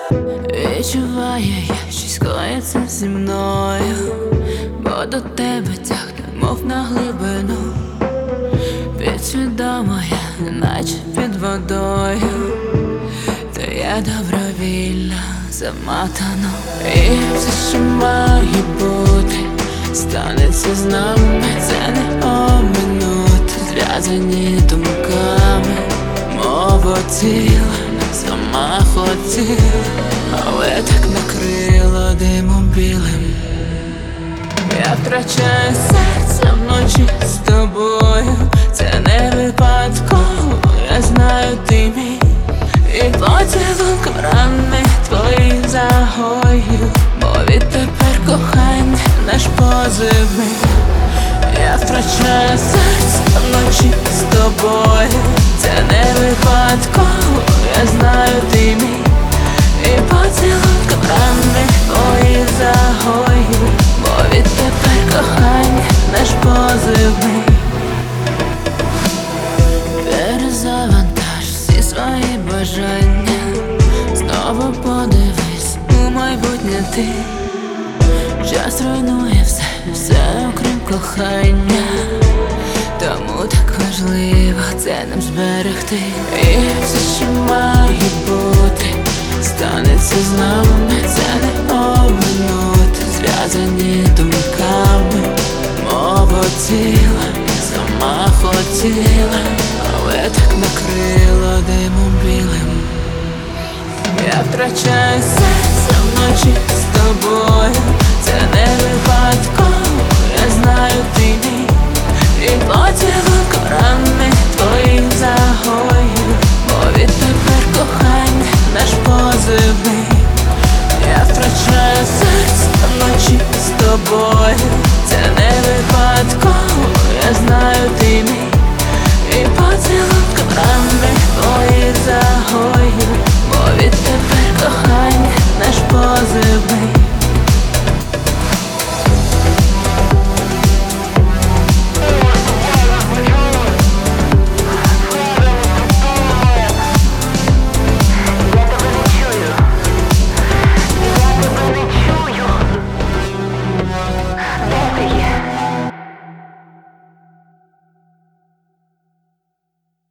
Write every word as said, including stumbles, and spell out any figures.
Відчуваю я, щось коїться зі мною, бо до тебе тягне, мов на глибину. Підсвідомо я, неначе під водою, та я добровільно замотану. І все, що має бути, станеться з нами. Це не оминути, зв'язані думками. Мова ціла, сама хотіла, але так накрило димом білим. Я втрачаю серце вночі з тобою. Це не випадково, я знаю, ти мій. І поцілунком рани твої загою, бо відтепер кохання наш позивний. Я втрачаю серце вночі з тобою. Це не випадково, я знаю, ти мій. І поцілунком рани твої загою, бо відтепер кохання наш позивний. Перезавантаж всі свої бажання, знову подивись у майбутнє ти. Час руйнує все, все окрім кохання, тому так важливо це нам зберегти. І все, що має бути, станеться з нами. Це не оминути, зв'язані думками. Мова ціла, сама хотіла, але так накрило димом білим. Я втрачаю серце вночі з тобою. Це не випадково, я знаю, ти мій. І поцілунком